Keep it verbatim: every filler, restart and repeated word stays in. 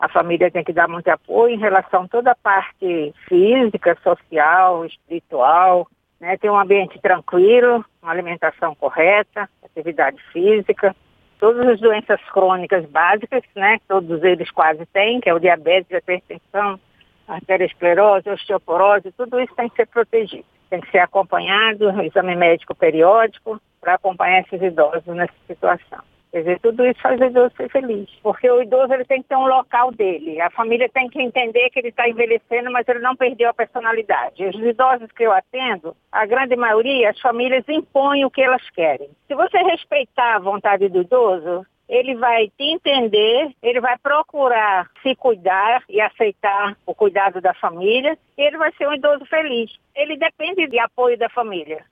A família tem que dar muito apoio em relação a toda a parte física, social, espiritual, né? Ter um ambiente tranquilo, uma alimentação correta, atividade física, todas as doenças crônicas básicas, né? Todos eles quase têm, que é o diabetes, a hipertensão, a arteriosclerose, a osteoporose, tudo isso tem que ser protegido. Tem que ser acompanhado, exame médico periódico, para acompanhar esses idosos nessa situação. Quer dizer, tudo isso faz o idoso ser feliz, porque o idoso ele tem que ter um local dele. A família tem que entender que ele está envelhecendo, mas ele não perdeu a personalidade. Os idosos que eu atendo, a grande maioria, as famílias impõem o que elas querem. Se você respeitar a vontade do idoso, ele vai te entender, ele vai procurar se cuidar e aceitar o cuidado da família, e ele vai ser um idoso feliz. Ele depende de apoio da família.